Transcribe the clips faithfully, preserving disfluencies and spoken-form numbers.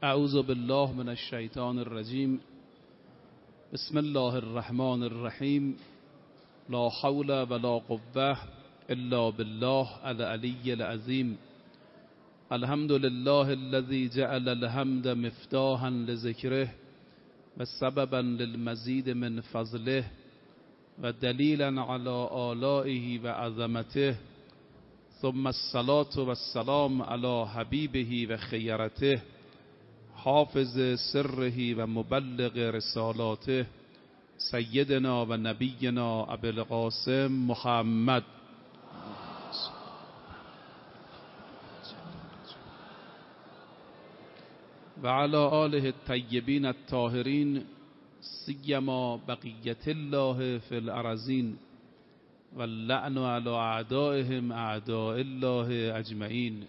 اعوذ بالله من الشیطان الرجیم. بسم الله الرحمن الرحیم. لا حول ولا قوة الا بالله العلی العظیم. الحمد لله الذي جعل الحمد مفتاحا لذکره و سببا للمزید من فضله و دلیلا علی آلائه و عظمته، ثم الصلاة والسلام علی حبیبه و خیرته، حافظ سره و مبلغ رسالاته، سیدنا و نبینا ابی القاسم محمد و علی آله الطیبین الطاهرین، سیما بقیت الله فی الارضین و اللعن علی اعدائهم اعداء الله اجمعین.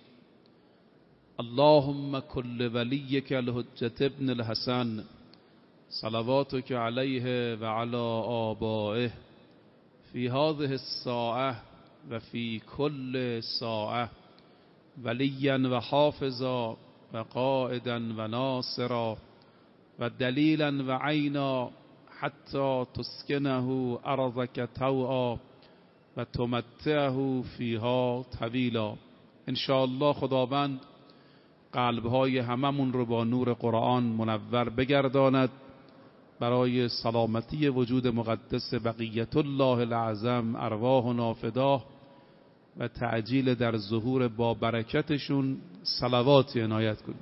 اللهم كل وليك الحجة ابن الحسن صلواتك عليه وعلى آبائه في هذه الساعة وفي كل ساعة وليا وحافظا وقائدا وناصرا ودليلا وعينا حتى تسكنه أرضك طوعا وتمتعه فيها طويلا. ان شاء الله خداوند قلب‌های هممون رو با نور قرآن منور بگرداند، برای سلامتی وجود مقدس بقیت الله الاعظم ارواحنا فداه و تعجیل در ظهور با برکتشون صلواتی عنایت کنید.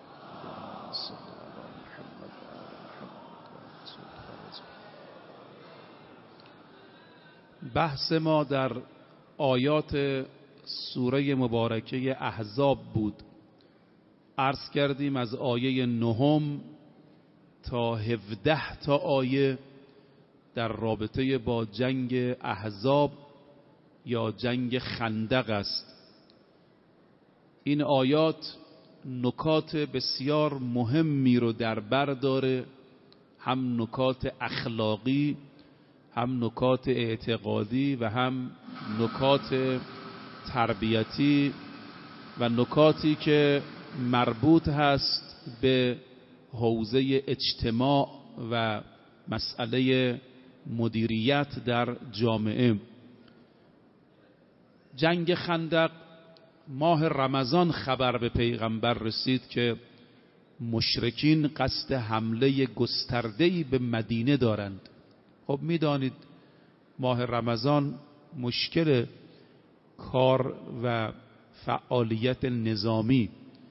بحث ما در آیات سوره مبارکه احزاب بود. عرض کردیم از آیه نهم تا هفده تا آیه در رابطه با جنگ احزاب یا جنگ خندق است. این آیات نکات بسیار مهمی رو در بر داره، هم نکات اخلاقی، هم نکات اعتقادی و هم نکات تربیتی و نکاتی که مربوط هست به حوزه اجتماع و مسئله مدیریت در جامعه. جنگ خندق ماه رمضان خبر به پیغمبر رسید که مشرکین قصد حمله گسترده‌ای به مدینه دارند. خب میدانید ماه رمضان مشکل کار و فعالیت نظامی.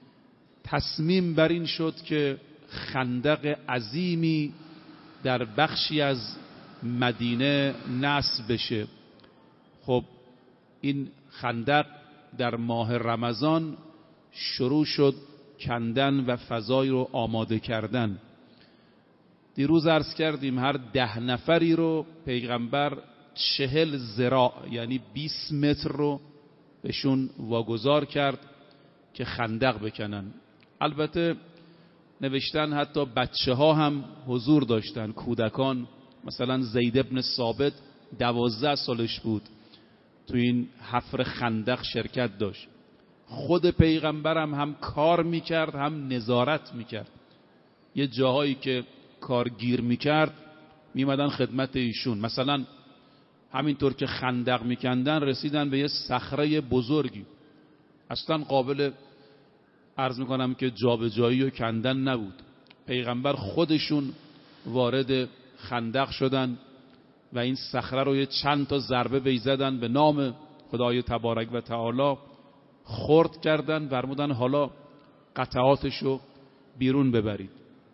تصمیم بر این شد که خندق عظیمی در بخشی از مدینه نصب بشه. خب این خندق در ماه رمضان شروع شد کندن و فضای رو آماده کردن. دیروز عرض کردیم هر ده نفری رو پیغمبر چهل ذراع یعنی بیست متر رو بهشون واگذار کرد که خندق بکنن. البته نوشتن حتی بچه ها هم حضور داشتن، کودکان. مثلا زید ابن ثابت دوازده سالش بود تو این حفر خندق شرکت داشت. خود پیغمبرم هم, هم کار میکرد هم نظارت میکرد. یه جاهایی که کار گیر میکرد میمدن خدمت ایشون. مثلا همینطور که خندق میکندن رسیدن به یه صخره بزرگی، اصلا قابل عرض میکنم که جابجایی و کندن نبود. پیغمبر خودشون وارد خندق شدن و این صخره رو یه چند تا ضربه بیزدن به نام خدای تبارک و تعالی، خرد کردن، فرمودن حالا قطعاتشو بیرون ببرید.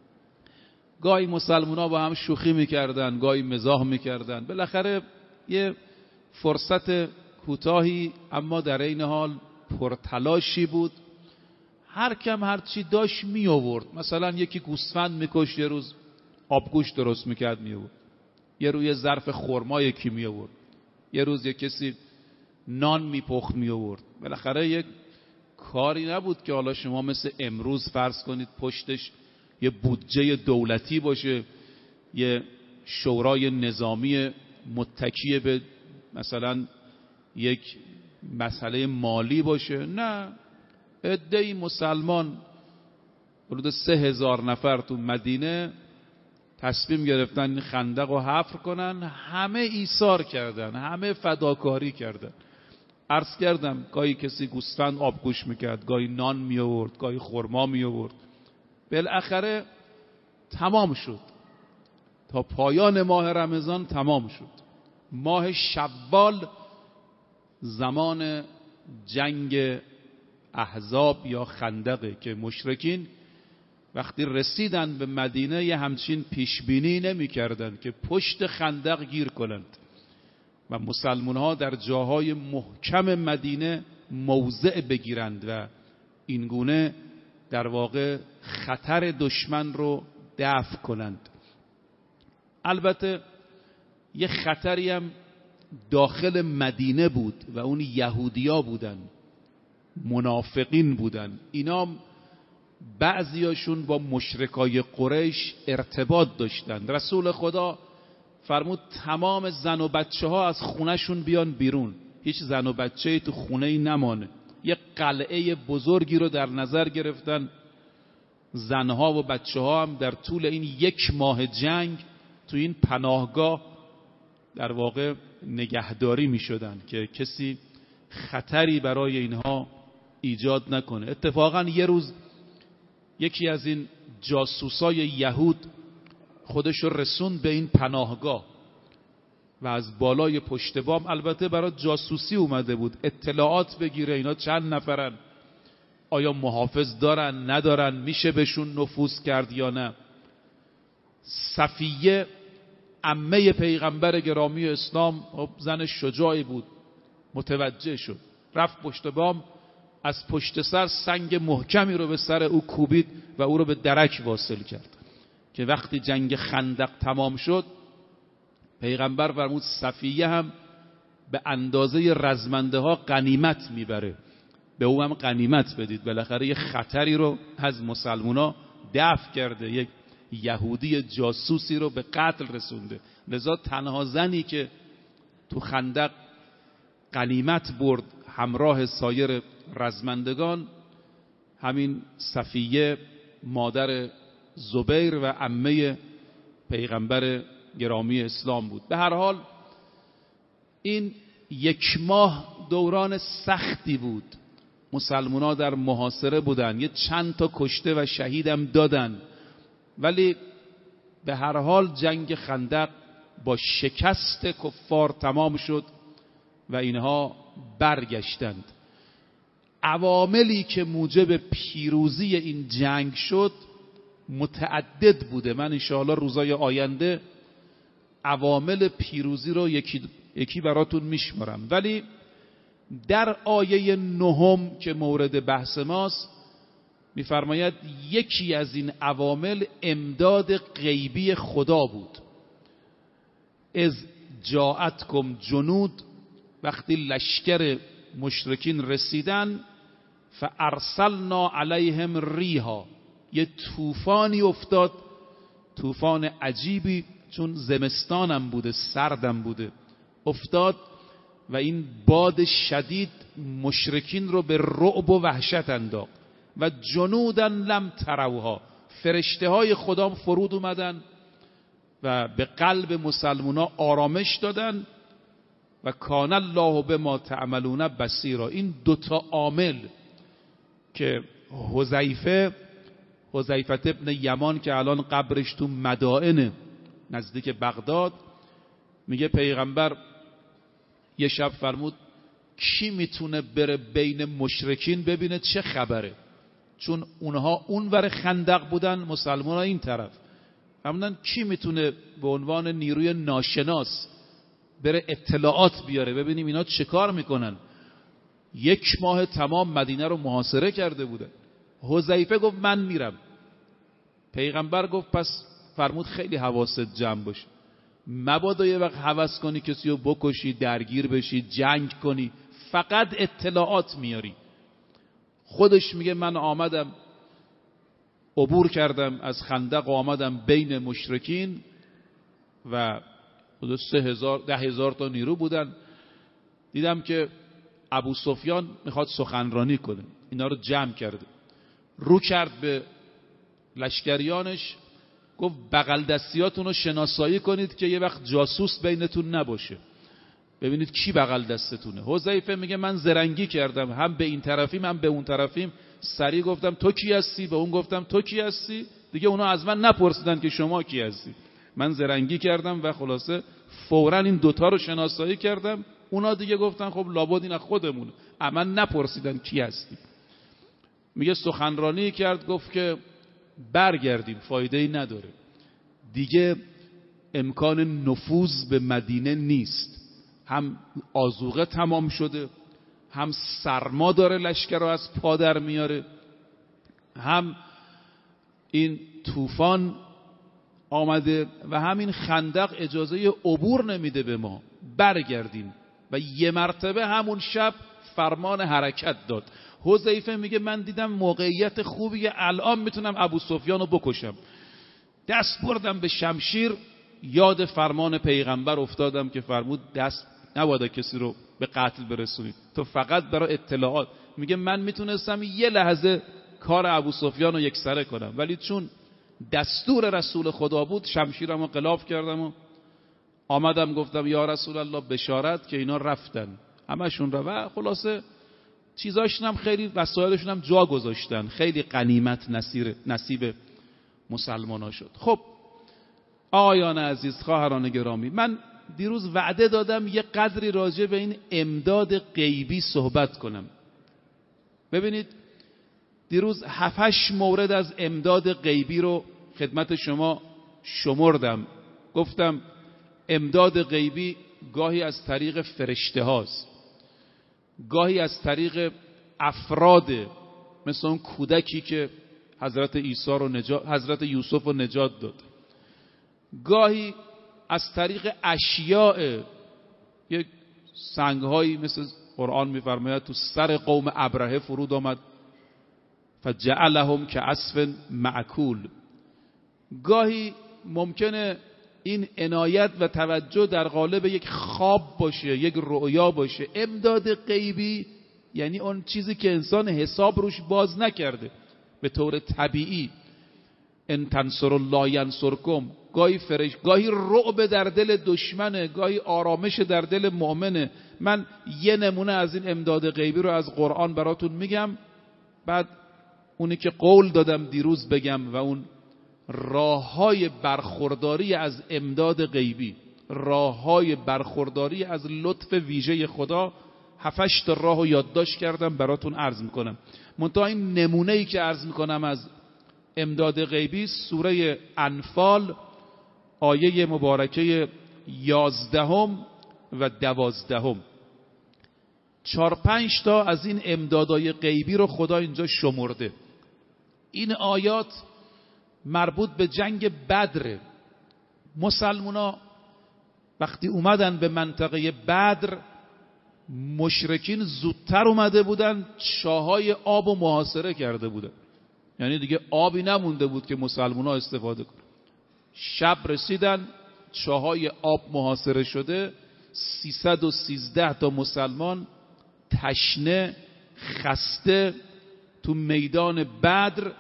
گاهی مسلمونا با هم شوخی میکردن، گاهی مزاح میکردن. بالاخره یه فرصت کوتاهی اما در این حال پرتلاشی بود. هر کم هر چی داشت می آورد. مثلا یکی گوسفند میکشت، یه روز آبگوشت درست میکرد می آورد. یه روز یه ظرف خرما یکی می آورد. یه روز یه کسی نان میپخت می آورد. بالاخره یک کاری نبود که حالا شما مثل امروز فرض کنید پشتش یه بودجه دولتی باشه، یه شورای نظامی متکی به مثلا یک مسئله مالی باشه. نه، عده‌ای مسلمان حدود سه هزار نفر تو مدینه تصمیم گرفتن این خندق رو حفر کنن. همه ایثار کردن، همه فداکاری کردن. عرض کردم گاهی کسی گوسفند آبگوش میکرد، گاهی نان می آورد، گاهی خرما می آورد. بالاخره تمام شد، تا پایان ماه رمضان تمام شد. ماه شوال زمان جنگ احزاب یا خندقه که مشرکین وقتی رسیدن به مدینه یه همچین پیشبینی نمی کردن که پشت خندق گیر کنند و مسلمان ها در جاهای محکم مدینه موضع بگیرند و اینگونه در واقع خطر دشمن رو دفع کنند. البته یه خطری هم داخل مدینه بود و اون یهودیا بودن، منافقین بودن. اینا بعضیاشون با مشرکای قریش ارتباط داشتن. رسول خدا فرمود تمام زن و بچه ها از خونهشون بیان بیرون، هیچ زن و بچه‌ای تو خونه‌ای نمانه. یک قلعه بزرگی رو در نظر گرفتن. زنها و بچه ها هم در طول این یک ماه جنگ تو این پناهگاه در واقع نگهداری می شدن که کسی خطری برای اینها ایجاد نکنه. اتفاقا یه روز یکی از این جاسوسای یهود خودش رو رسوند به این پناهگاه و از بالای پشت بام، البته برای جاسوسی اومده بود، اطلاعات بگیره اینا چند نفرن، آیا محافظ دارن ندارن، میشه بهشون نفوذ کرد یا نه. صفیه عمه پیغمبر گرامی اسلام، زن شجاعی بود، متوجه شد، رفت پشت بام، از پشت سر سنگ محکمی رو به سر او کوبید و او رو به درک واصل کرد که وقتی جنگ خندق تمام شد پیغمبر فرمود صفیه هم به اندازه رزمنده ها غنیمت میبره، به او هم غنیمت بدید. بالاخره یه خطری رو از مسلمونا دفع کرده، یک یهودی جاسوسی رو به قتل رسونده. لذا تنها زنی که تو خندق غنیمت برد همراه سایر رزمندگان همین صفیه مادر زبیر و عمه پیغمبر گرامی اسلام بود. به هر حال این یک ماه دوران سختی بود. مسلمان‌ها در محاصره بودن، یه چند تا کشته و شهیدم دادن، ولی به هر حال جنگ خندق با شکست کفار تمام شد و اینها برگشتند. عواملی که موجب پیروزی این جنگ شد متعدد بوده. من انشاءالله روزای آینده عوامل پیروزی رو یکی یکی براتون میشمارم، ولی در آیه نهم که مورد بحث ماست میفرماید یکی از این عوامل امداد غیبی خدا بود. از جاءتکم جنود، وقتی لشکر مشرکین رسیدن، فارسلنا علیهم ریحا، یه طوفانی افتاد، طوفان عجیبی، چون زمستانم بوده سردم بوده، افتاد و این باد شدید مشرکین رو به رعب و وحشت انداخت. و جنودن لم تروها، فرشته های خدا فرود اومدن و به قلب مسلمونا آرامش دادن. و کان الله بما تعملون بصیرا. این دوتا عامل که حذیفه حذیفه ابن یمان که الان قبرش تو مدائن نزدیک بغداد، میگه پیغمبر یه شب فرمود کی میتونه بره بین مشرکین ببینه چه خبره، چون اونها اونور خندق بودن، مسلمان ها این طرف. همونن کی میتونه به عنوان نیروی ناشناس بره اطلاعات بیاره ببینیم اینا چه کار میکنن. یک ماه تمام مدینه رو محاصره کرده بودن. حذیفه گفت من میرم. پیغمبر گفت پس فرمود خیلی حواست جمع باش، مبادا یه وقت هوس کنی کسی رو بکشی، درگیر بشی، جنگ کنی، فقط اطلاعات میاری. خودش میگه من آمدم عبور کردم از خندق و آمدم بین مشرکین و سه هزار ده هزار تا نیرو بودن، دیدم که ابو سفیان میخواد سخنرانی کنه، اینا رو جمع کرده، رو کرد به لشکریانش گفت بغل دستیاتون رو شناسایی کنید که یه وقت جاسوس بینتون نباشه، ببینید کی بغل دستتونه. حذیفه میگه من زرنگی کردم، هم به این طرفیم هم به اون طرفیم، سریع گفتم تو کی هستی، به اون گفتم تو کی هستی، دیگه اونا از من نپرسیدن که شما کی هستی. من زرنگی کردم و خلاصه فوراً این دوتا رو شناسایی کردم. اونا دیگه گفتن خب لابد این از خودمونه، اما نپرسیدن کی هستی. میگه سخنرانی کرد، گفت که برگردیم، فایده ای نداره دیگه، امکان نفوذ به مدینه نیست، هم آذوقه تمام شده، هم سرما داره لشکر رو از پا در میاره، هم این طوفان آمده و همین خندق اجازه عبور نمیده به ما، برگردیم. و یه مرتبه همون شب فرمان حرکت داد. حذیفه میگه من دیدم موقعیت خوبیه، الان میتونم ابو سفیان رو بکشم، دست بردم به شمشیر، یاد فرمان پیغمبر افتادم که فرمود دست نباید کسی رو به قتل برسونید، تو فقط برای اطلاعات. میگه من میتونستم یه لحظه کار ابو سفیان رو یکسره کنم، ولی چون دستور رسول خدا بود شمشیرم رو غلاف کردم و آمدم گفتم یا رسول الله بشارت که اینا رفتن، همشون رو. و خلاصه چیزاشون هم خیلی، وسایلشون هم جا گذاشتن، خیلی غنیمت نصیب نصیب مسلمان ها شد. خب آقایان عزیز، خواهران گرامی، من دیروز وعده دادم یه قدری راجع به این امداد غیبی صحبت کنم. ببینید دیروز هفتش مورد از امداد غیبی رو خدمت شما شمردم. گفتم امداد غیبی گاهی از طریق فرشته هاست، گاهی از طریق افراد، مثل اون کودکی که حضرت عیسی رو نجات، حضرت یوسف رو نجات داد، گاهی از طریق اشیاء، یک سنگهایی مثل قرآن میفرماید تو سر قوم ابرهه فرود آمد فجعلهم کعصف مأکول. گاهی ممکنه این عنایت و توجه در قالب یک خواب باشه، یک رؤیا باشه. امداد غیبی یعنی اون چیزی که انسان حساب روش باز نکرده، به طور طبیعی. ان تنصر الله ینصرکم، گاهی فرش، گاهی رعب در دل دشمنه، گاهی آرامش در دل مؤمنه. من یه نمونه از این امداد غیبی رو از قرآن براتون میگم، بعد اونی که قول دادم دیروز بگم و اون راه‌های برخورداری از امداد غیبی، راه‌های برخورداری از لطف ویژه خدا، هفتش تا راهو یادداشت کردم براتون عرض میکنم. منتها این نمونه‌ای که عرض میکنم از امداد غیبی سوره انفال آیه مبارکه یازدهم و دوازدهم. چار پنج تا از این امدادهای غیبی رو خدا اینجا شمرده. این آیات مربوط به جنگ بدر. مسلمونا وقتی اومدن به منطقه بدر، مشرکین زودتر اومده بودن، چاهای آب و محاصره کرده بودن، یعنی دیگه آبی نمونده بود که مسلمونا استفاده کنن. شب رسیدن، چاهای آب محاصره شده، سیصد و سیزده تا مسلمان تشنه خسته تو میدان بدر.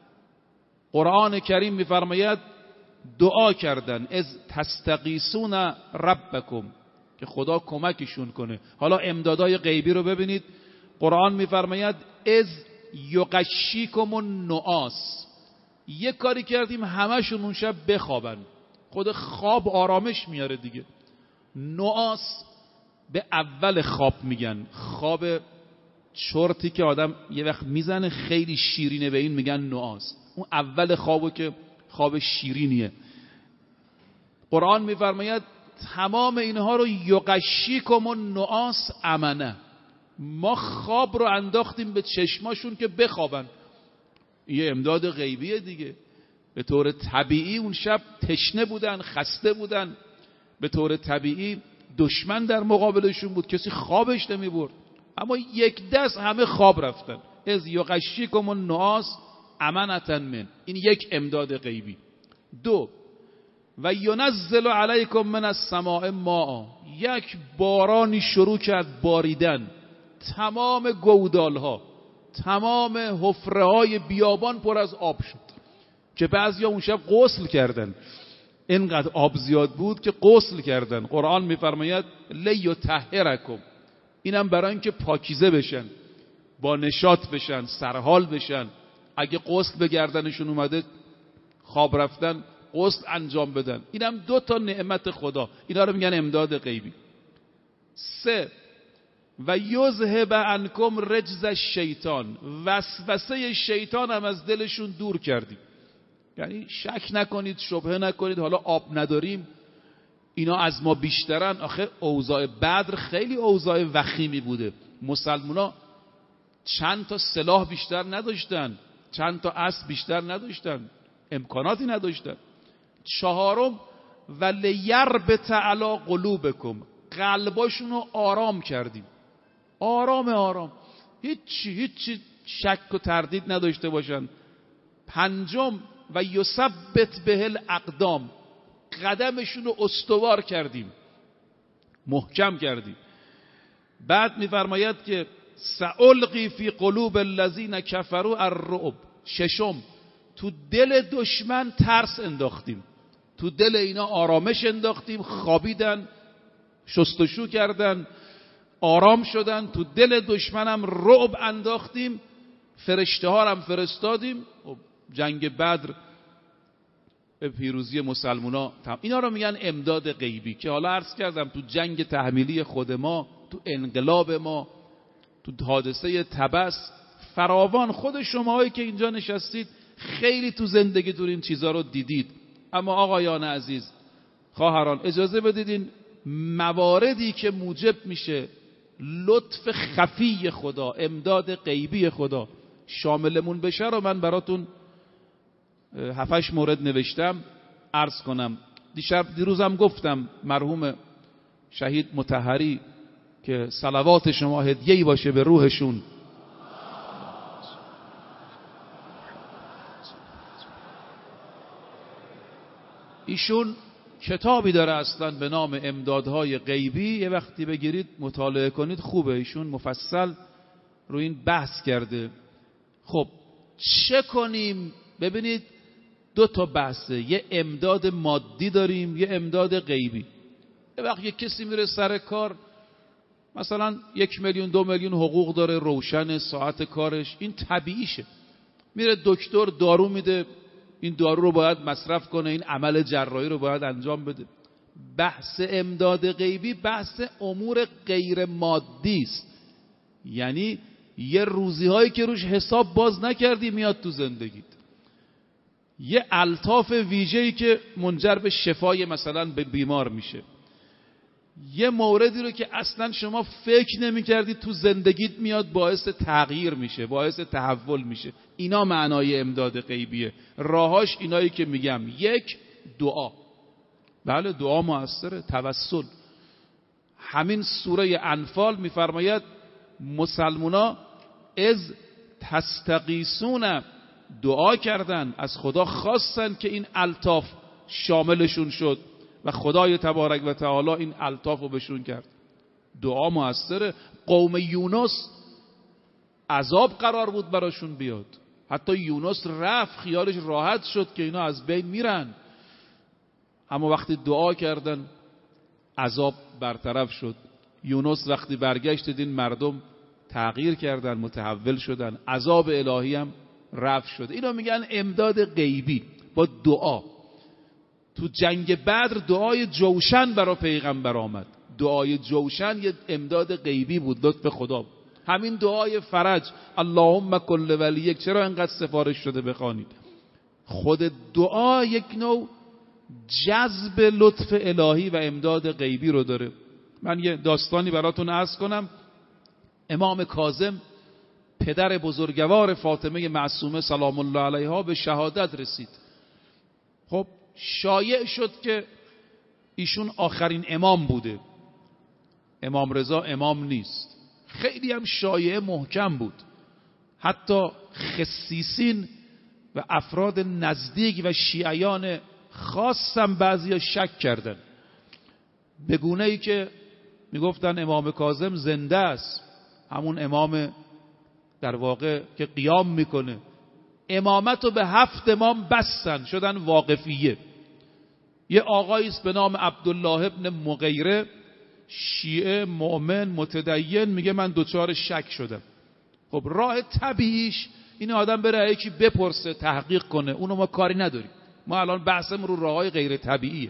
قرآن کریم میفرماید دعا کردن از تستغیثون ربکم، که خدا کمکشون کنه. حالا امدادای غیبی رو ببینید. قرآن میفرماید از یغشیکم النعاس، یه کاری کردیم همشون اون شب بخوابن. خود خواب آرامش میاره دیگه. نعاس به اول خواب میگن، خواب چرتی که آدم یه وقت میزنه خیلی شیرینه، به این میگن نعاس. اون اول خوابو که خواب شیرینیه. قرآن میفرماید تمام اینها رو یغشیکم النعاس امنه، ما خواب رو انداختیم به چشماشون که بخوابن. یه امداد غیبیه دیگه. به طور طبیعی اون شب تشنه بودن، خسته بودن، به طور طبیعی دشمن در مقابلشون بود، کسی خوابش نمی برد، اما یک دست همه خواب رفتن. از یغشیکم النعاس امنة من، این یک امداد غیبی. دو، و ینزل علیکم من السماء ماء، یک بارانی شروع کرد باریدن، تمام گودالها، تمام حفره های بیابان پر از آب شد. که بعضیا اون شب غسل کردن، اینقدر آب زیاد بود که غسل کردن. قرآن میفرماید لیطهرکم، اینم برای اینکه پاکیزه بشن، با نشاط بشن، سرحال بشن. اگه غسل به گردنشون اومده خواب رفتن، غسل انجام بدن. اینم دو تا نعمت خدا، اینا رو میگن امداد غیبی. سه، و یذهب عنکم رجز الشیطان، وسوسه شیطان هم از دلشون دور کردیم. یعنی شک نکنید، شبهه نکنید حالا آب نداریم اینا از ما بیشترن. آخه اوضاع بدر خیلی اوضاع وخیمی بوده، مسلمونا چند تا سلاح بیشتر نداشتن، چند تا اسب بیشتر نداشتن، امکاناتی نداشتن. چهارم، و لیربط علی قلوبکم، قلباشون رو آرام کردیم، آرام آرام، هیچی هیچی شک و تردید نداشته باشن. پنجم، و یثبت به الاقدام، قدمشون رو استوار کردیم، محکم کردیم. بعد میفرماید که سألقی فی قلوب الذین کفروا الرعب. ششم، تو دل دشمن ترس انداختیم، تو دل اینا آرامش انداختیم، خوابیدن، شستشو کردن، آرام شدن. تو دل دشمنم رعب انداختیم، فرشته ها هم فرستادیم. جنگ بدر به پیروزی مسلمونا. اینا رو میگن امداد غیبی که حالا عرض کردم تو جنگ تحمیلی خود ما، تو انقلاب ما، تو حادثه تبس، فراوان خود شماهایی که اینجا نشستید خیلی تو زندگیتون این چیزا رو دیدید. اما آقایان عزیز، خواهران، اجازه بدید این مواردی که موجب میشه لطف خفی خدا، امداد غیبی خدا شاملمون بشه رو من براتون هفتش مورد نوشتم عرض کنم. دیشب دیروزم گفتم مرحوم شهید مطهری که صلوات شما هدیه‌ای باشه به روحشون. ایشون کتابی داره اصلا به نام امدادهای غیبی، یه وقتی بگیرید مطالعه کنید خوبه. ایشون مفصل رو این بحث کرده. خب چه کنیم؟ ببینید دو تا بحثه، یه امداد مادی داریم، یه امداد غیبی. یه وقت یه کسی میره سر کار، مثلا یک میلیون دو میلیون حقوق داره، روشن ساعت کارش، این طبیعیشه. میره دکتر دارو میده، این دارو رو باید مصرف کنه، این عمل جراحی رو باید انجام بده. بحث امداد غیبی بحث امور غیر مادی است، یعنی یه روزی هایی که روش حساب باز نکردی میاد تو زندگیت، یه الطاف ویژه‌ای که منجر به شفای مثلا به بیمار میشه، یه موردی رو که اصلا شما فکر نمی کردی تو زندگیت میاد، باعث تغییر میشه، باعث تحول میشه. اینا معنای امداد غیبیه. راهاش اینایی که میگم: یک، دعا. بله دعا مؤثره، توسل. همین سوره انفال میفرماید مسلمونا از تستغیثون، دعا کردن، از خدا خواستن که این الطاف شاملشون شد و خدای تبارک و تعالی این الطاف رو بهشون کرد. دعا مؤثره. قوم یونس عذاب قرار بود براشون بیاد، حتی یونس رفت، خیالش راحت شد که اینا از بین میرن، اما وقتی دعا کردن عذاب برطرف شد. یونس وقتی برگشت دین مردم تغییر کردن، متحول شدن، عذاب الهی هم رفع شد. اینا میگن امداد غیبی با دعا. تو جنگ بدر دعای جوشن برای پیغمبر آمد. دعای جوشن یه امداد غیبی بود، لطف خدا بود. همین دعای فرج، اللهم کل ولیک، چرا انقدر سفارش شده بخوانید؟ خود دعا یک نوع جذب لطف الهی و امداد غیبی رو داره. من یه داستانی براتون عرض کنم. امام کاظم پدر بزرگوار فاطمه معصومه سلام الله علیها به شهادت رسید. خب شایع شد که ایشون آخرین امام بوده، امام رضا امام نیست. خیلی هم شایعه محکم بود، حتی خصیصین و افراد نزدیک و شیعیان خاصم بعضی شک کردن، به گونه ای که میگفتن امام کاظم زنده است، همون امام در واقع که قیام میکنه، امامت رو به هفت امام بستن، شدن واقفیه. یه آقایی است به نام عبدالله ابن مغیره، شیعه، مؤمن، متدین، میگه من دوچار شک شدم. خب راه طبیعیش این آدم بره یکی بپرسه، تحقیق کنه، اونو ما کاری نداریم. ما الان بحثمون رو راههای غیر طبیعیه.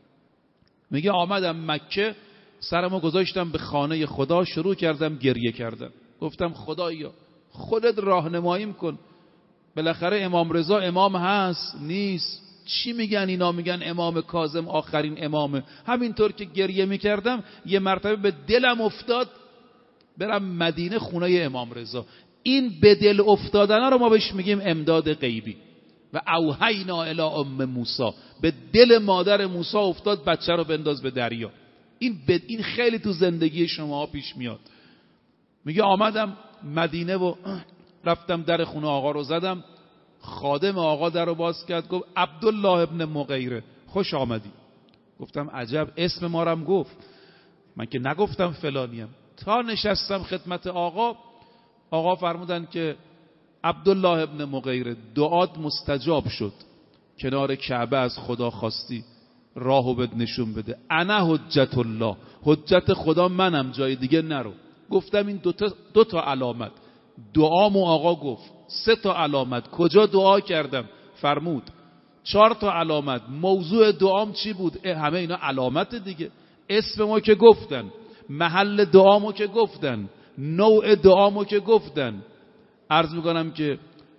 میگه آمدم مکه، سرمو گذاشتم به خانه خدا، شروع کردم گریه کردم. گفتم خدایا خودت راهنماییم کن، بالاخره امام رضا امام هست نیست؟ چی میگن اینا؟ میگن امام کاظم آخرین امامه. همینطور که گریه میکردم یه مرتبه به دلم افتاد برم مدینه خونه امام رضا. این به دل افتادن رو ما بهش میگیم امداد غیبی. و اوحینا الی ام موسی، به دل مادر موسی افتاد بچه رو بنداز به دریا. این بد... این خیلی تو زندگی شما پیش میاد. میگه آمدم مدینه و رفتم در خونه آقا رو زدم، خادم آقا در رو باز کرد، گفت عبدالله ابن مغیره خوش آمدی. گفتم عجب، اسم ما رم گفت، من که نگفتم فلانیم. تا نشستم خدمت آقا، آقا فرمودن که عبدالله ابن مغیره دعات مستجاب شد، کنار کعبه از خدا خواستی راهو بد نشون بده، انا حجت الله، حجت خدا منم، جای دیگه نرو. گفتم این دو تا, دو تا علامت، دعامو آقا گفت، سه تا علامت کجا دعا کردم فرمود، چهار تا علامت موضوع دعام چی بود، همه اینا علامت دیگه. اسم ما که گفتن، محل دعامو که گفتن، نوع دعامو که گفتن. عرض میکنم که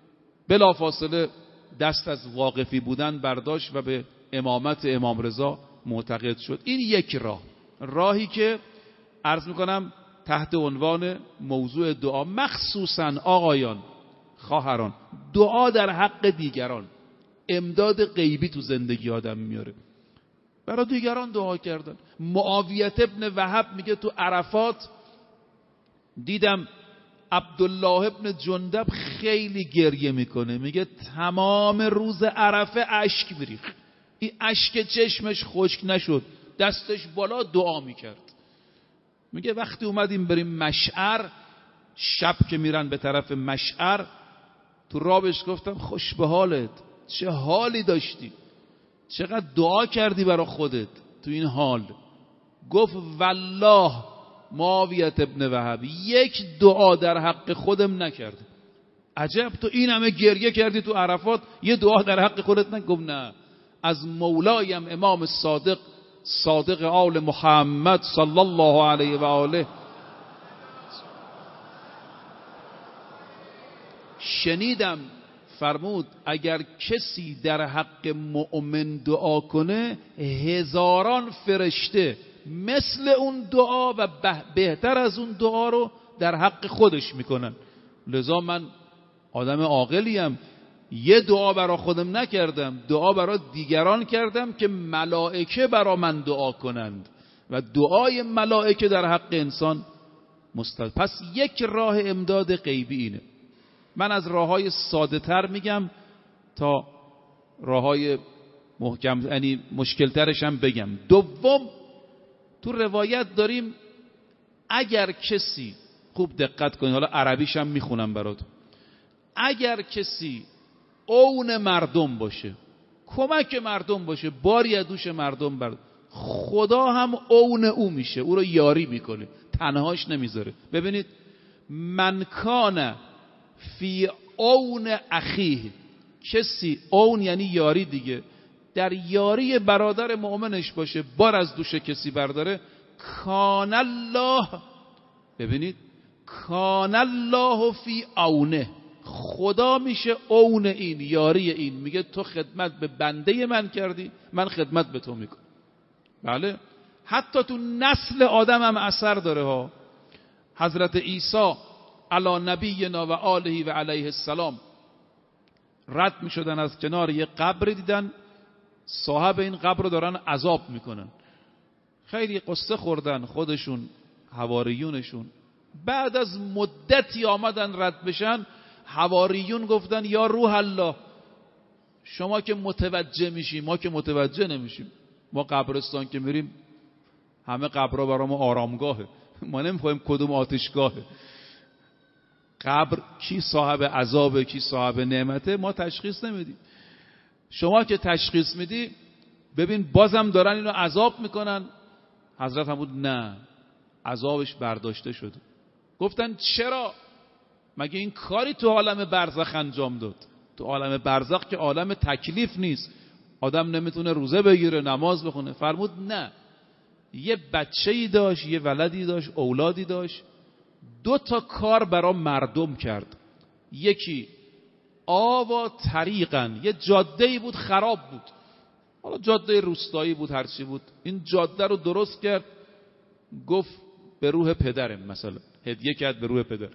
بلافاصله دست از واقفی بودن برداشت و به امامت امام رضا معتقد شد. این یک راه، راهی که عرض میکنم تحت عنوان موضوع دعا، مخصوصا آقایان خواهران، دعا در حق دیگران امداد غیبی تو زندگی آدم میاره. برای دیگران دعا کردن. معاویه ابن وهب میگه تو عرفات دیدم عبدالله ابن جندب خیلی گریه میکنه، میگه تمام روز عرفه اشک میریخت، این اشک چشمش خشک نشد، دستش بالا دعا میکرد. میگه وقتی اومدیم بریم مشعر، شب که میرن به طرف مشعر، تو رابش گفتم خوش به حالت، چه حالی داشتی، چقدر دعا کردی برای خودت تو این حال. گفت والله معاویه ابن وهب یک دعا در حق خودم نکرد. عجب، تو این همه گریه کردی تو عرفات، یه دعا در حق خودت نکرد؟ گفت نه، از مولایم امام صادق، صادق آل محمد صلی الله علیه و آله شنیدم فرمود اگر کسی در حق مؤمن دعا کنه، هزاران فرشته مثل اون دعا و بهتر از اون دعا رو در حق خودش میکنن. لذا من آدم عاقلیم، یه دعا برا خودم نکردم، دعا برا دیگران کردم که ملائکه برا من دعا کنند و دعای ملائکه در حق انسان مستد. پس یک راه امداد غیبی اینه. من از راههای ساده تر میگم تا راههای محکم، یعنی مشکل ترش هم بگم. دوم، تو روایت داریم اگر کسی، خوب دقت کنید، حالا عربیش هم میخونم براتون، اگر کسی اون مردم باشه، کمک مردم باشه، باری از دوش مردم برد، خدا هم اون او میشه، او رو یاری میکنه، تنهاش نمیذاره. ببینید من کان فی اون اخیه، کسی اون یعنی یاری دیگه، در یاری برادر مؤمنش باشه، بار از دوش کسی برداره، کان الله، ببینید کان الله فی اونه، خدا میشه اون این، یاری این. میگه تو خدمت به بنده من کردی، من خدمت به تو میکنم. بله، حتی تو نسل آدم هم اثر داره ها. حضرت عیسی علی نبینا و آله و علیه السلام رد میشدن، از کنار یه قبر دیدن صاحب این قبر رو دارن عذاب میکنن، خیلی قصه خوردن خودشون حواریونشون. بعد از مدتی آمدن رد بشن، حواریون گفتن یا روح الله، شما که متوجه میشیم، ما که متوجه نمیشیم. ما قبرستان که میریم همه قبرها برای ما آرامگاهه، ما نمیخوایم کدوم آتشگاهه. قبر کی صاحب عذابه کی صاحب نعمته ما تشخیص نمیدیم. شما که تشخیص میدی ببین بازم دارن اینو عذاب میکنن. حضرت هم بود نه، عذابش برداشته شده. گفتن چرا؟ مگه این کاری تو عالم برزخ انجام داد؟ تو عالم برزخ که عالم تکلیف نیست، آدم نمیتونه روزه بگیره نماز بخونه. فرمود نه، یه بچه‌ای داشت، یه ولدی داشت، اولادی داشت، دو تا کار برای مردم کرد. یکی آوا طریقن، یه جاده‌ای بود خراب بود، حالا جاده روستایی بود هرچی بود، این جاده رو درست کرد، گفت به روح پدرم، مثلا هدیه کرد به روح پدر.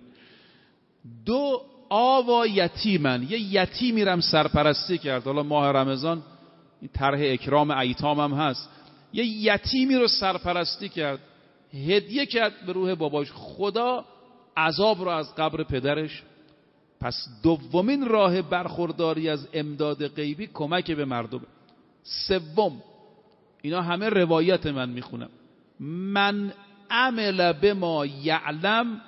دو آوا یتیمن، یه یتیمی رم سرپرستی کرد. حالا ماه رمضان این طرح اکرام ایتام هم هست. یه یتیمی رو سرپرستی کرد، هدیه کرد به روح باباش. خدا عذاب رو از قبر پدرش. پس دومین راه برخورداری از امداد غیبی کمک به مردم. سوم، اینا همه روایت من میخونم، من عمل بما یعلم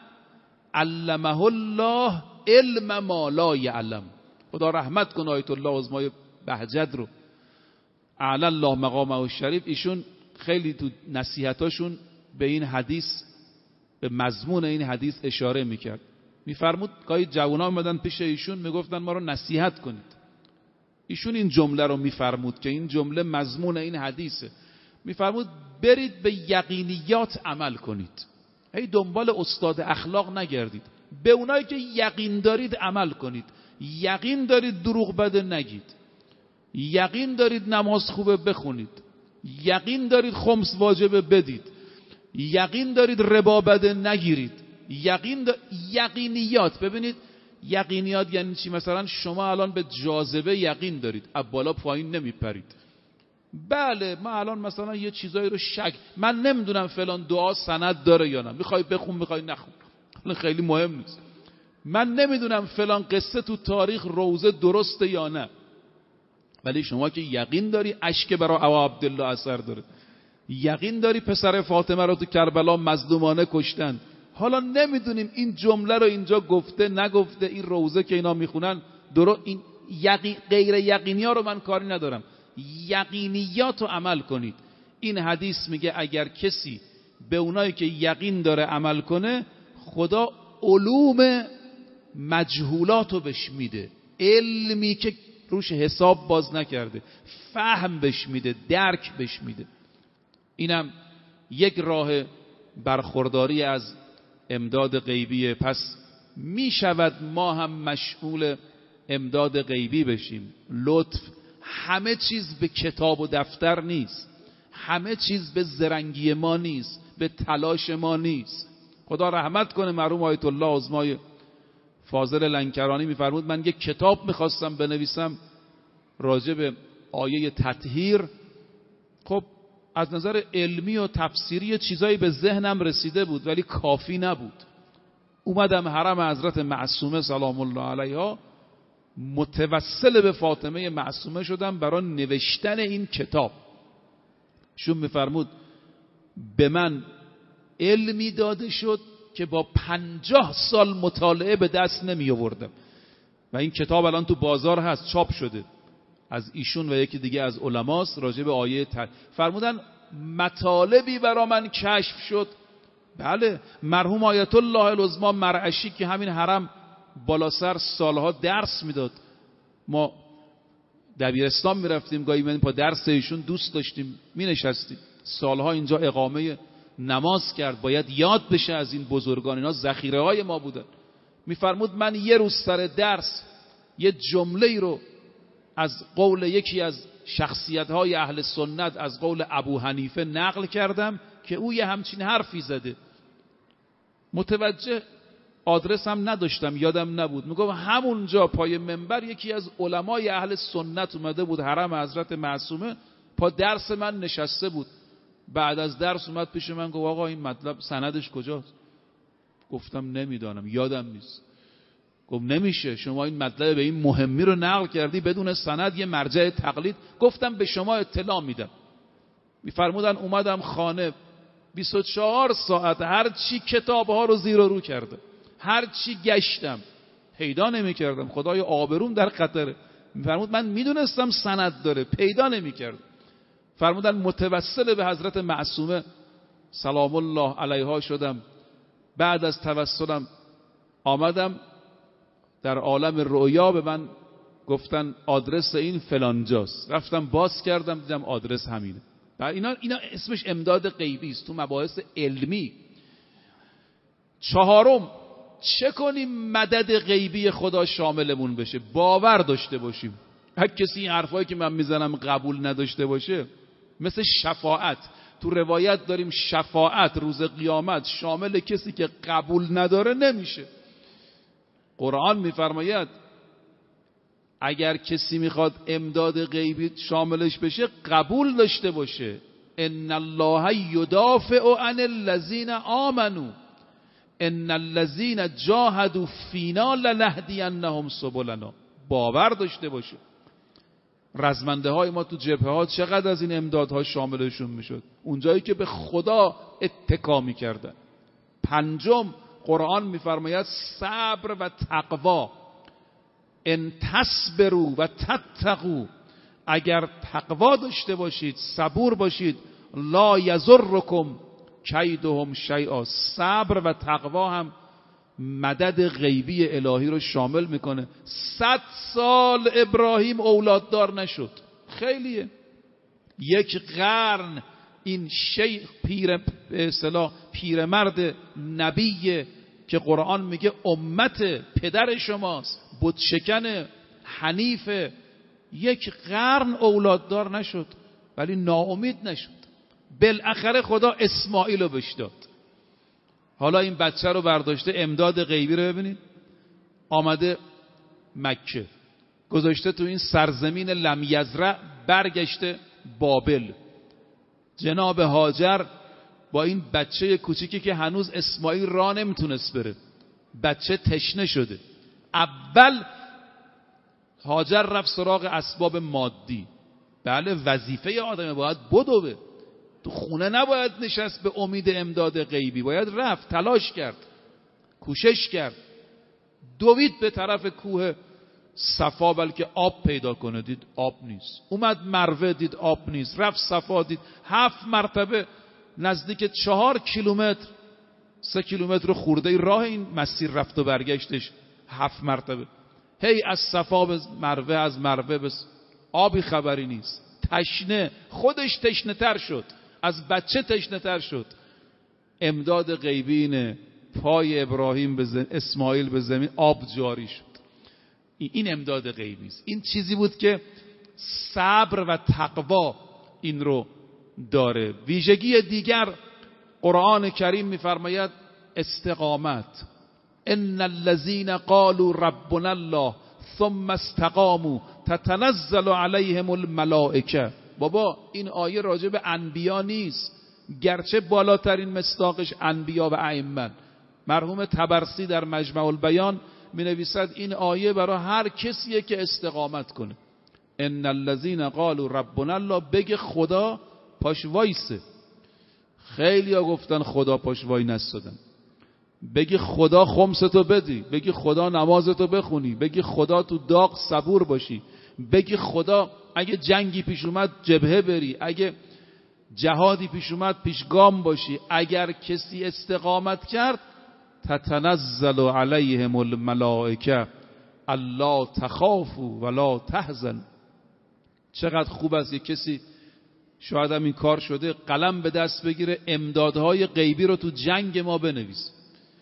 علمه الله علم ما لا یعلم. خدا رحمت کنه آیت الله عظمای بهجت رو، اعلی الله مقامه الشریف. ایشون خیلی تو نصیحتاشون به این حدیث، به مضمون این حدیث اشاره میکرد. میفرمود گاهی جوونا اومدن پیش ایشون میگفتن ما رو نصیحت کنید. ایشون این جمله رو میفرمود که این جمله مضمون این حدیثه. میفرمود برید به یقینیات عمل کنید، هی دنبال استاد اخلاق نگردید، به اونایی که یقین دارید عمل کنید. یقین دارید دروغ بده نگید، یقین دارید نماز خوبه بخونید، یقین دارید خمس واجبه بدید، یقین دارید ربا بده نگیرید. یقین دا... یقینیات. ببینید یقینیات یعنی چی؟ مثلا شما الان به جاذبه یقین دارید، از بالا پایین نمیپرید. بله من الان مثلا یه چیزایی رو شک، من نمیدونم فلان دعا سند داره یا نه، میخوای بخون میخوای نخون، خیلی مهم نیست. من نمیدونم فلان قصه تو تاریخ روزه درسته یا نه، ولی شما که یقین داری اشک برای ابا عبدالله اثر داره، یقین داری پسر فاطمه رو تو کربلا مظلومانه کشتن، حالا نمیدونیم این جمله رو اینجا گفته نگفته، این روزه که اینا میخونن درست، این یقین، غیر یقینی ها رو من کاری ندارم، یقینیات رو عمل کنید. این حدیث میگه اگر کسی به اونایی که یقین داره عمل کنه، خدا علوم مجهولات رو بهش میده، علمی که روش حساب باز نکرده، فهم بهش میده، درک بهش میده. اینم یک راه برخورداری از امداد غیبیه. پس میشود ما هم مشغول امداد غیبی بشیم. لطف، همه چیز به کتاب و دفتر نیست، همه چیز به زرنگی ما نیست، به تلاش ما نیست. خدا رحمت کنه مرحوم آیت الله عظمای فاضل لنکرانی میفرمود من یک کتاب میخواستم بنویسم راجع به آیه تطهیر. خب از نظر علمی و تفسیری چیزایی به ذهنم رسیده بود ولی کافی نبود. اومدم حرم حضرت معصومه سلام الله علیها، متوسل به فاطمه معصومه شدم برای نوشتن این کتاب. شون میفرمود به من علمی داده شد که با پنجاه سال مطالعه به دست نمی آوردم و این کتاب الان تو بازار هست، چاپ شده، از ایشون و یکی دیگه از علماست، راجع به آیه تر. فرمودن مطالبی برا من کشف شد. بله، مرحوم آیت الله العظما مرعشی که همین حرم بالا سر سالها درس میداد، ما دبیرستان میرفتیم، گاهی میرفتیم پا درس ایشون، دوست داشتیم مینشستیم، سالها اینجا اقامه نماز کرد، باید یاد بشه از این بزرگان، اینا ذخیره های ما بودن. میفرمود من یه روز سر درس یه جمله رو از قول یکی از شخصیت های اهل سنت، از قول ابو حنیفه نقل کردم که او یه همچین حرفی زده. متوجه آدرس هم نداشتم، یادم نبود. میگم همونجا پای منبر یکی از علمای اهل سنت اومده بود حرم حضرت معصومه، پا درس من نشسته بود. بعد از درس اومد پیش من گفت آقا این مطلب سندش کجاست؟ گفتم نمیدانم، یادم نیست. گفت نمیشه، شما این مطلب به این مهمی رو نقل کردی بدون سند، یه مرجع تقلید. گفتم به شما اطلاع میدم. میفرمودن اومدم خانه، بیست و چهار ساعت هر چی کتاب ها رو زیر و رو کرده، هر چی گشتم پیدا نمی‌کردم. خدای آبروم در خطره. میفرمود من میدونستم سند داره، پیدا نمی‌کردم. فرمودن متوسل به حضرت معصومه سلام الله علیها شدم. بعد از توسلم آمدم در عالم رؤیا، به من گفتن آدرس این فلانجاست. رفتم باز کردم دیدم آدرس همینه. بعد اینا اینا اسمش امداد غیبی است تو مباحث علمی. چهارم، چه کنیم مدد غیبی خدا شاملمون بشه؟ باور داشته باشیم. هر کسی این حرفایی که من میزنم قبول نداشته باشه، مثل شفاعت، تو روایت داریم شفاعت روز قیامت شامل کسی که قبول نداره نمیشه. قرآن میفرماید اگر کسی میخواد امداد غیبی شاملش بشه قبول داشته باشه. ان الله یدافع عن الذین آمنوا ان الذین جاهدوا فینا لنهدینهم سبلنا. باور داشته باشه. رزمنده های ما تو جبهه ها چقدر از این امدادها شاملشون میشد، اونجایی که به خدا اتکا میکردن. پنجم، قرآن میفرماید صبر و تقوا. ان تصبروا و تتقوا، اگر تقوا داشته باشید، صبور باشید، لا یضرکم کیدهم شیئا. صبر و تقوا هم مدد غیبی الهی رو شامل میکنه. صد سال ابراهیم اولاددار نشد، خیلیه. یک قرن این شیخ پیر به اصطلاح پیرمرد نبیه که قرآن میگه امت پدر شماست، بت شکن حنیف، یک قرن اولاددار نشد ولی ناامید نشد. بالاخره خدا اسماعیل رو بهش داد. حالا این بچه رو برداشته، امداد غیبی رو ببینید، آمده مکه، گذاشته تو این سرزمین لم یزرع، برگشته بابل. جناب هاجر با این بچه کوچیکی که هنوز اسماعیل راه نمیتونست بره، بچه تشنه شده. اول هاجر رفت سراغ اسباب مادی. بله وظیفه آدمه، باید بدوه، تو خونه نباید نشست به امید امداد غیبی، باید رفت، تلاش کرد، کوشش کرد، دوید به طرف کوه صفا بلکه آب پیدا کنه، دید آب نیست. اومد مروه، دید آب نیست. رفت صفا، دید هفت مرتبه نزدیک چهار کیلومتر سه کیلومتر خورده راه این مسیر رفت و برگشتش هفت مرتبه. هی از صفا به مروه، از مروه به آبی خبری نیست. تشنه، خودش تشنه تر شد، از بچه تشنه تر شد. امداد غیبی اینه، پای ابراهیم به زمین، اسماعیل به زمین، آب جاری شد. این امداد غیبی است. این چیزی بود که صبر و تقوا این رو داره. ویژگی دیگر قرآن کریم میفرماید استقامت. ان الذين قالوا ربنا الله ثم استقاموا تتنزل عليهم الملائکه. بابا این آیه راجع به انبیا نیست، گرچه بالاترین مصداقش انبیا و ائمه. مرحوم طبرسی در مجمع البیان می نویسد این آیه برای هر کسیه که استقامت کنه. ان الذين قالوا ربنا الله، بگه خدا پاش وایسه. خیلی ها گفتن خدا پاش وای نستادن. بگی خدا خمستو بدی، بگی خدا نمازتو بخونی، بگی خدا تو داغ صبور باشی، بگی خدا اگه جنگی پیش اومد جبهه بری، اگه جهادی پیش اومد پیشگام باشی. اگر کسی استقامت کرد تتنزل علیهم الملائکه الا تخافوا ولا تحزن. چقدر خوب است یک کسی، شاید هم این کار شده، قلم به دست بگیره امدادهای غیبی رو تو جنگ ما بنویس،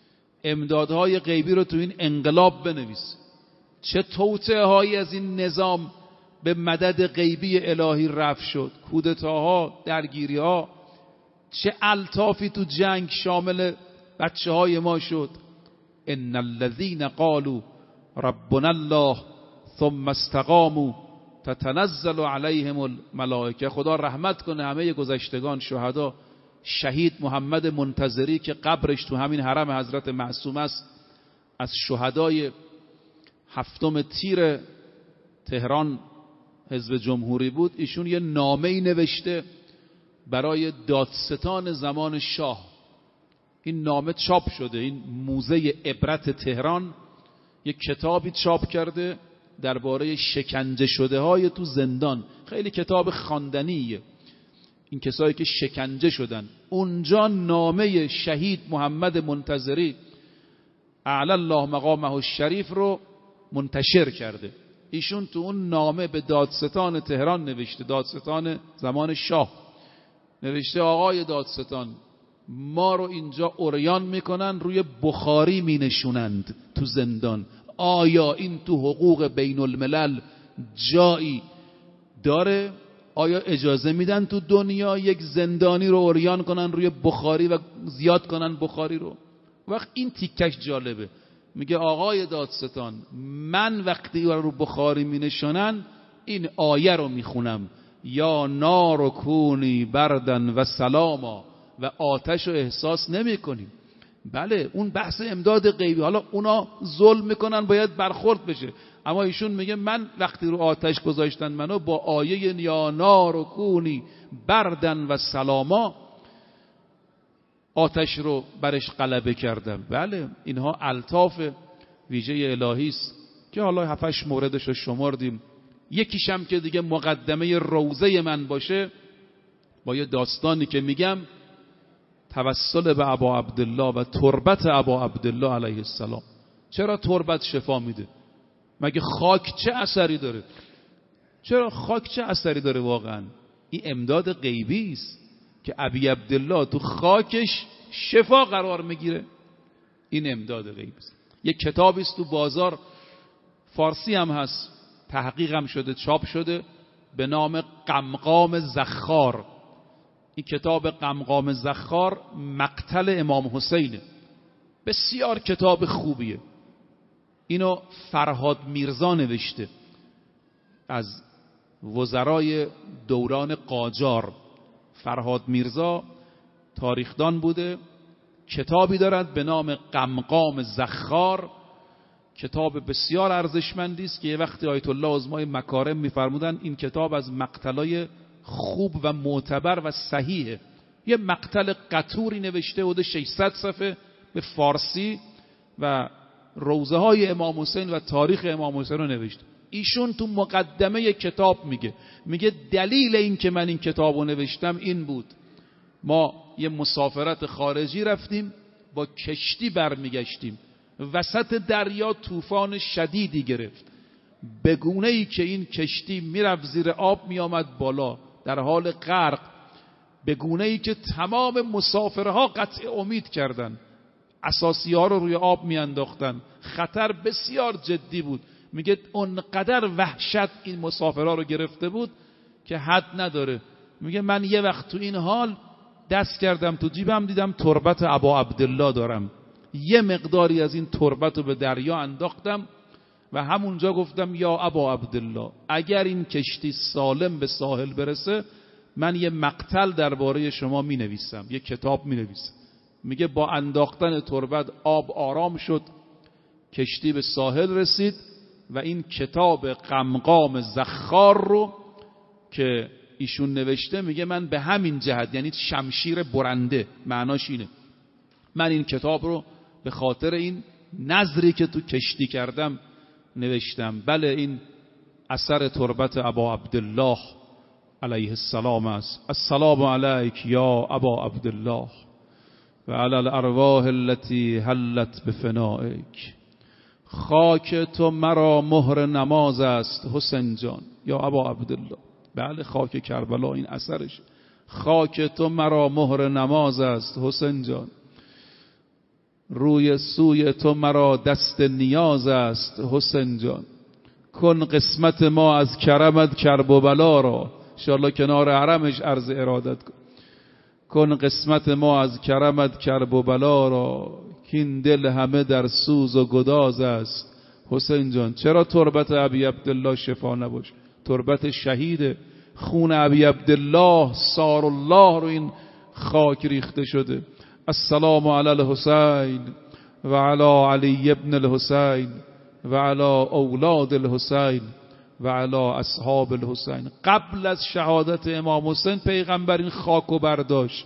امدادهای غیبی رو تو این انقلاب بنویس. چه توطئه هایی از این نظام به مدد غیبی الهی رفع شد، کودتاها، درگیری ها، چه الطافی تو جنگ شامل بچه های ما شد. ان الذين قالوا ربنا الله ثم استقاموا تتنزل عليهم الملائکه. خدا رحمت کنه همه گذشتگان، شهدا، شهید محمد منتظری که قبرش تو همین حرم حضرت معصوم است، از شهدای هفتم تیر تهران حزب جمهوری بود. ایشون یه نامه‌ای نوشته برای دادستان زمان شاه. این نامه چاپ شده. این موزه عبرت تهران یک کتابی چاپ کرده درباره شکنجه شده های تو زندان. خیلی کتاب خواندنیه. این کسایی که شکنجه شدن، اونجا نامه شهید محمد منتظری اعلی الله مقامه الشریف رو منتشر کرده. ایشون تو اون نامه به دادستان تهران نوشته، دادستان زمان شاه، نوشته آقای دادستان، ما رو اینجا عریان میکنن، روی بخاری مینشونند تو زندان. آیا این تو حقوق بین الملل جایی داره؟ آیا اجازه میدن تو دنیا یک زندانی رو عریان کنن روی بخاری و زیاد کنن بخاری رو؟ وقت این تیکش جالبه. میگه آقای دادستان، من وقتی رو بخاری مینشونن این آیه رو میخونم، یا نار کونی بردن و سلاما، و آتش رو احساس نمی کنیم. بله اون بحث امداد غیبی، حالا اونا ظلم میکنن باید برخورد بشه، اما ایشون میگه من وقتی رو آتش گذاشتن منو با آیه یا نار کونی بردن و سلاما آتش رو برش غلبه کردم. بله اینها الطاف ویژه الهی است که حالا هفتش موردش رو شمردیم. یکیشم که دیگه مقدمه روضه من باشه، با یه داستانی که میگم، توسل به ابا عبدالله و تربت ابا عبدالله علیه السلام. چرا تربت شفا میده؟ مگه خاک چه اثری داره؟ چرا خاک چه اثری داره واقعا؟ این امداد غیبی است که ابی عبدالله تو خاکش شفا قرار میگیره. این امداد غیبی است. یک کتابی است تو بازار، فارسی هم هست، تحقیق هم شده، چاپ شده، به نام قمقام زخار. این کتاب قمقام زخار مقتل امام حسینه. بسیار کتاب خوبیه. اینو فرهاد میرزا نوشته، از وزرای دوران قاجار. فرهاد میرزا تاریخدان بوده، کتابی دارد به نام قمقام زخار. کتاب بسیار ارزشمندی است که یه وقتی آیت الله عظمای مکارم میفرمودن این کتاب از مقتلای خوب و معتبر و صحیحه. یه مقتل قطوری نوشته بوده ششصد صفحه به فارسی و روزه های امام حسین و تاریخ امام حسین رو نوشته. ایشون تو مقدمه کتاب میگه میگه دلیل این که من این کتاب رو نوشتم این بود، ما یه مسافرت خارجی رفتیم، با کشتی برمیگشتیم، وسط دریا طوفان شدیدی گرفت، به گونه ای که این کشتی میرفت زیر آب میآمد بالا در حال غرق، به گونه ای که تمام مسافرها قطع امید کردند، اساسی ها رو روی آب میانداختن، خطر بسیار جدی بود. میگه اونقدر وحشت این مسافرها رو گرفته بود که حد نداره. میگه من یه وقت تو این حال دست کردم تو جیبم، دیدم تربت ابا عبدالله دارم، یه مقداری از این تربت رو به دریا انداختم و همونجا گفتم یا ابا عبدالله، اگر این کشتی سالم به ساحل برسه من یه مقتل درباره شما می نویسم، یه کتاب می نویسم. میگه با انداختن تربت آب آرام شد، کشتی به ساحل رسید و این کتاب قمقام زخار رو که ایشون نوشته، میگه من به همین جهت، یعنی شمشیر برنده، معناش اینه، من این کتاب رو به خاطر این نظری که تو کشتی کردم نوشتم. بله این اثر تربت ابا عبدالله علیه السلام است. السلام علیک یا ابا عبدالله و علی الارواح التي حلت بفنائک. خاک تو مرا مهر نماز است حسین جان. یا ابا عبدالله، بله خاک کربلا این اثرش. خاک تو مرا مهر نماز است حسین جان، روی سوی تو مرا دست نیاز است حسین جان. کن قسمت ما از کرمت کرب و بلا را، انشاءالله کنار حرمش عرض ارادت کن. کن قسمت ما از کرمت کرب و بلا را، کین دل همه در سوز و گداز است حسین جان. چرا تربت ابی عبدالله شفا نباشه؟ تربت شهید، خون ابی عبدالله سار الله رو این خاک ریخته شده. السلام علی الحسین و علی علی ابن الحسین و علی اولاد الحسین و علی اصحاب الحسین. قبل از شهادت امام حسین پیغمبر این خاک و برداشت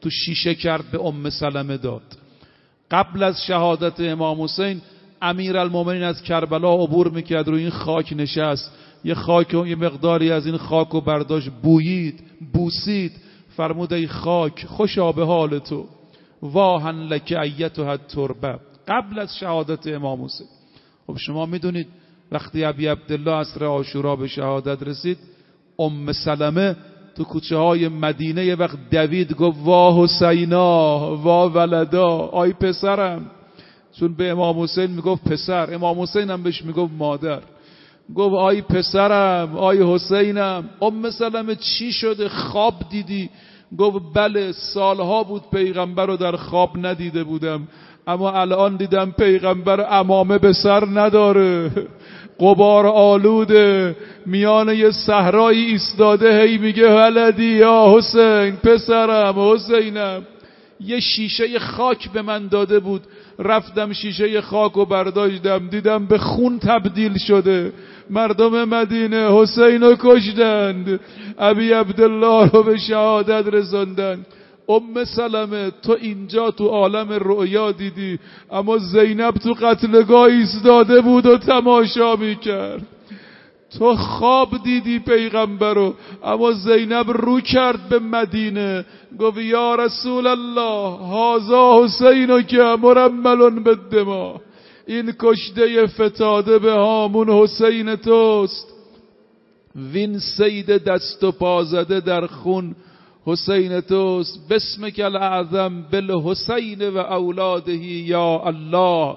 تو شیشه کرد به ام سلمه داد. قبل از شهادت امام حسین امیرالمومنین از کربلا عبور میکرد، روی این خاک نشست، یه خاک و یه مقداری از این خاک و برداشت، بویید، بوسید، فرمود ای خاک خوشا به حال تو، واهن لک ایتها التربه، قبل از شهادت امام حسین. خب شما میدونید وقتی ابی عبدالله عصر عاشورا به شهادت رسید، ام سلمه تو کوچه های مدینه یه وقت دوید، گفت وا حسینا وا ولدا، آی پسرم، چون به امام حسین میگفت پسر، امام حسین هم بهش میگفت مادر، گفت آی پسرم، آی حسینم. ام سلمه چی شده؟ خواب دیدی؟ گفت بله، سالها بود پیغمبر رو در خواب ندیده بودم، اما الان دیدم پیغمبر عمامه به سر نداره، غبار آلوده، میان یه صحرایی ایستاده، هی میگه ولدی یا حسین، پسرم، حسینم. یه شیشه خاک به من داده بود، رفتم شیشه خاک و برداشتم، دیدم به خون تبدیل شده، مردم مدینه حسین رو کشتند، ابی عبدالله رو به شهادت رساندند. ام سلمه تو اینجا تو عالم رؤیا دیدی، اما زینب تو قتلگاه ایستاده بود و تماشا میکرد. تو خواب دیدی پیغمبر رو، اما زینب رو کرد به مدینه، گفت یا رسول الله هذا حسین که مرمل بالدماء، این کشته فتاده به هامون حسین توست، وین سید دست و پازده در خون حسین توست، بسمک الاعظم بالحسین و اولاده یا الله.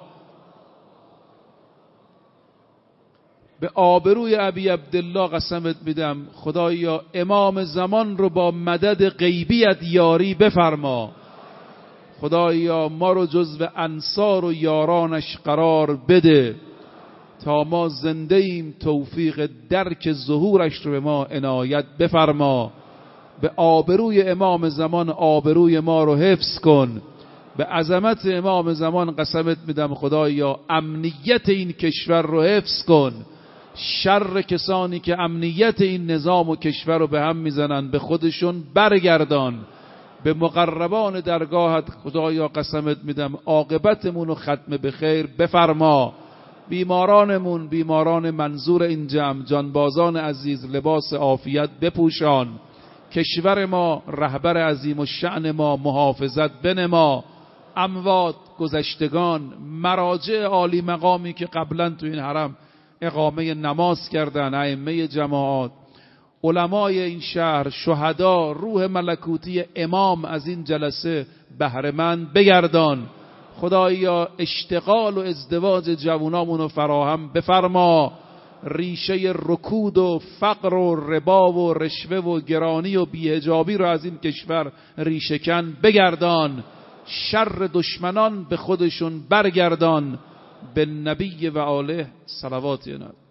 به آبروی ابی عبدالله قسمت میدم خدایا امام زمان رو با مدد غیبیت یاری بفرما، خدایا ما رو جزو انصار و یارانش قرار بده، تا ما زنده ایم توفیق درک ظهورش رو به ما عنایت بفرما. به آبروی امام زمان آبروی ما رو حفظ کن، به عظمت امام زمان قسمت میدم خدایا امنیت این کشور رو حفظ کن، شر کسانی که امنیت این نظام و کشور رو به هم میزنن به خودشون برگردان، به مقربان درگاهت خدایا قسمت میدم عاقبتمون رو ختم به خیر بفرما. بیمارانمون، بیماران منظور این جمع، جانبازان عزیز لباس عافیت بپوشان، کشور ما، رهبر عظیم و شأن ما محافظت بنما، اموات، گذشتگان، مراجع عالی مقامی که قبلا تو این حرم اقامه نماز کردن، ائمه جماعات، علمای این شهر، شهدا، روح ملکوتی امام از این جلسه بهره‌مند بگردان. خدایا اشتغال و ازدواج جوانامون رو فراهم بفرما، ریشه رکود و فقر و ربا و رشوه و گرانی و بی‌حجابی رو از این کشور ریشه‌کن بگردان، شر دشمنان به خودشون برگردان. به نبی و آله صلوات.